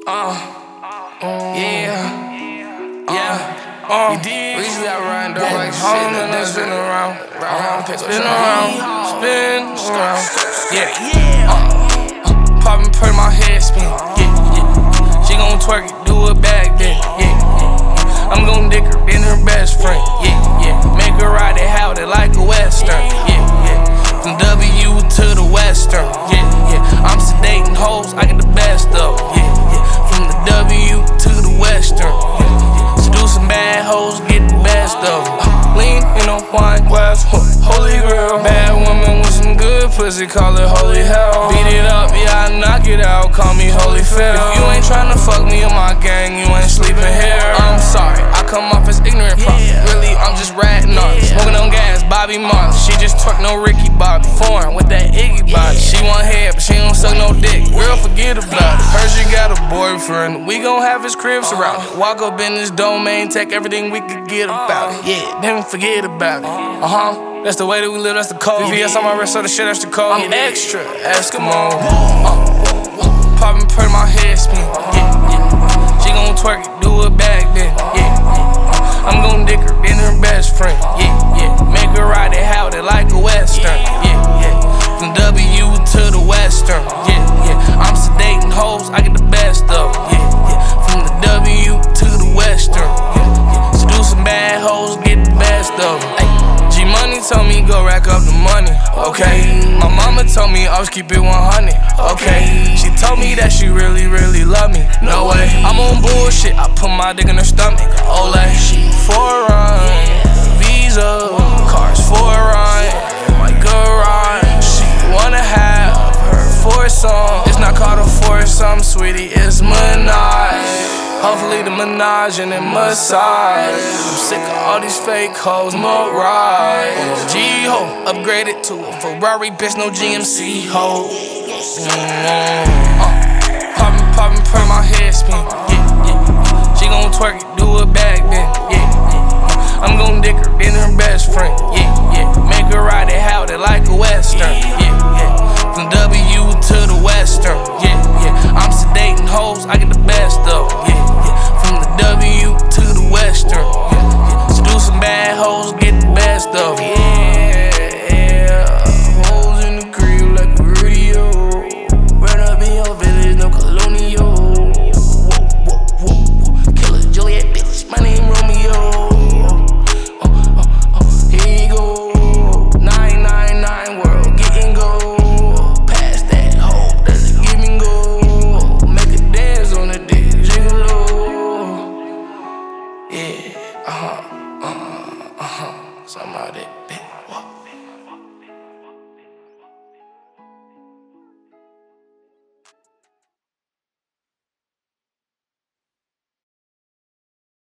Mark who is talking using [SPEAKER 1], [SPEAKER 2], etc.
[SPEAKER 1] You did.
[SPEAKER 2] Recently I run though like shit and then spin around.
[SPEAKER 1] Spin around. Poppin' per my head spin. She gon' twerk it, do it back then. I'm gon' dick her, then her best friend. Make her ride it, how it like a western. From W to the western. I'm sedating hoes, I get the best of. From the W to the western. Seducing bad hoes, get the best of. Lean in a wine glass, holy grail. Bad woman with some good pussy, call it holy hell. Beat it up, yeah, I knock it out, call me holy fail. If you ain't tryna fuck me in my gang, you ain't sleeping here. I'm sorry, I come off as ignorant probably. Really, I'm just ratting on smoking on gas, Bobby Marley. She just twerk no Ricky Bobby. Foreign with that Iggy body. She want head, but she don't suck no dick. Girl, forget about it. Heard she got a boyfriend. We gon' have his crib surrounded. Walk up in his domain, take everything we could get about it. Then forget about it. That's the way that we live, that's the code. VVS on my wrist, so the shit, that's the code. I'm extra Eskimo. Poppin' per my head spin. She gon' twerk it, do it back then. I'm gon' dick her, then her best friend. Make her ride it, how it like a western. From W to the western. I'm sedating hoes, I get the best of. From the W to the western. Seducing bad hoes, get the best of. G-Money told me go rack up the money, okay. My mama told me always keep it 100, okay. She told me that she really, really love me, no way. I'm on bullshit, I put my dick in her stomach, Olay. Foreign, Visa, cars foreign, my garage. She wanna have her foursome. It's not called a foursome, sweetie, it's Menage. Hopefully the menage and the massage. I'm sick of all these fake hoes, Mirage. G-ho, upgraded to a Ferrari, bitch, no GMC ho. Poppin' per my head spin. She gon' twerk it, do it back then. I'm gon' dick her, then her best friend. Make her ride it, how it like a western. From W to the western. I'm sedating hoes, I get the best of. From the W to the western. Seducing bad hoes, get the best of. Hoes in the crib like a rodeo. Run up in your village, no colonial. Killer Juliet, bitch, my name Romeo. Here you go. 999 world, getting gold. Past that hoe, that's a give and go. Make a dance on the dick, gigolo. Something about it.